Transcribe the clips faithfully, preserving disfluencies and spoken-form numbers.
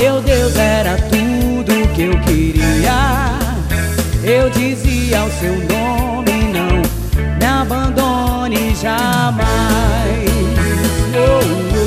meu Deus, era tudo que eu queria. Eu dizia o seu nome, não me abandone jamais. Oh,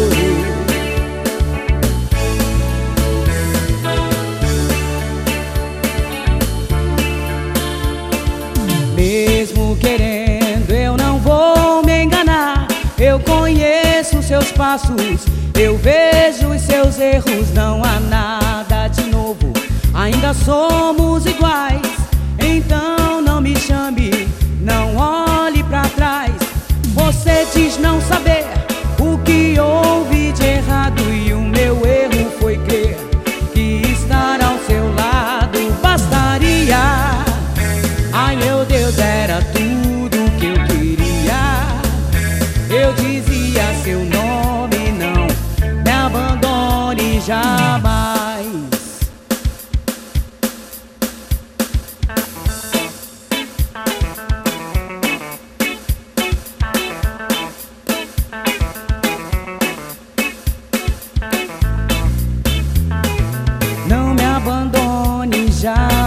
oh. Mesmo querendo, eu não vou me enganar. Eu conheço seus passos, eu vejo os seus erros. Não há nada de novo, ainda somos iguais. Então não me chame, não olhe pra trás. Você diz não saber o que houve de errado, e o meu erro foi crer que estar ao seu lado bastaria. Ai meu Deus, era tudo que eu queria. Eu dizia seu nome, não me abandone jamais. Não me abandone jamais.